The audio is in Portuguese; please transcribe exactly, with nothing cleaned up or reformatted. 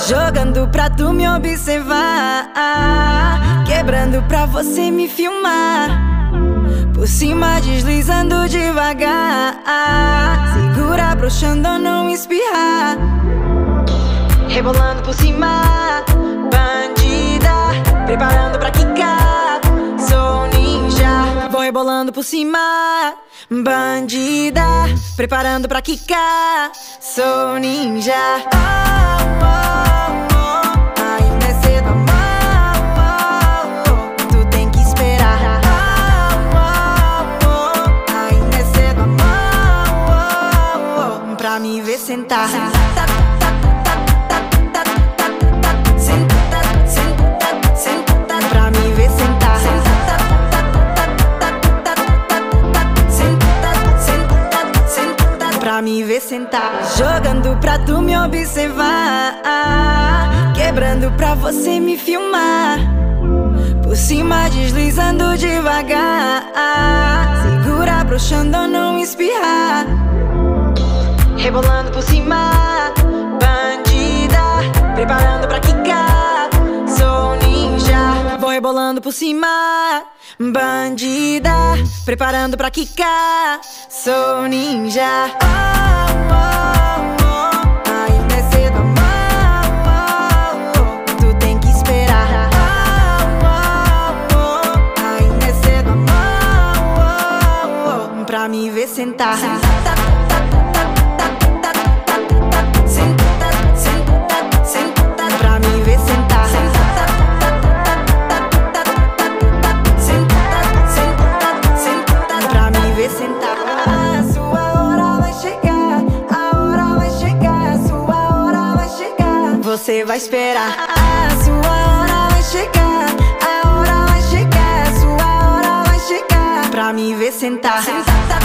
Jogando pra tu me observar, quebrando pra você me filmar, por cima deslizando devagar, segura broxando não espirrar, rebolando por cima, bandida, preparando pra quicar, sou ninja. Vou rebolando por cima, bandida, preparando pra quicar, sou ninja. Oh, oh, oh, ainda é cedo, amor, oh, oh, tu tem que esperar. Oh, oh, oh, ainda é cedo, amor, oh, oh, pra me ver sentar. Pra me ver sentar. Jogando pra tu me observar, quebrando pra você me filmar, por cima deslizando devagar, segura broxando não espirrar, rebolando por cima, bandida, preparando pra quicar, sou ninja. Vou rebolando por cima, bandida, preparando pra quicar, sou ninja. Oh, oh, oh, ainda é cedo, amor, oh, oh, tu tem que esperar. Oh, oh, oh, ainda é cedo, amor, oh, oh, pra me ver sentar. Pra me ver sentar. Sentar. A sua hora vai chegar, a hora vai chegar, a sua hora vai chegar. Você vai esperar. A sua hora vai chegar, a hora vai chegar, a sua hora vai chegar. Pra me ver sentar.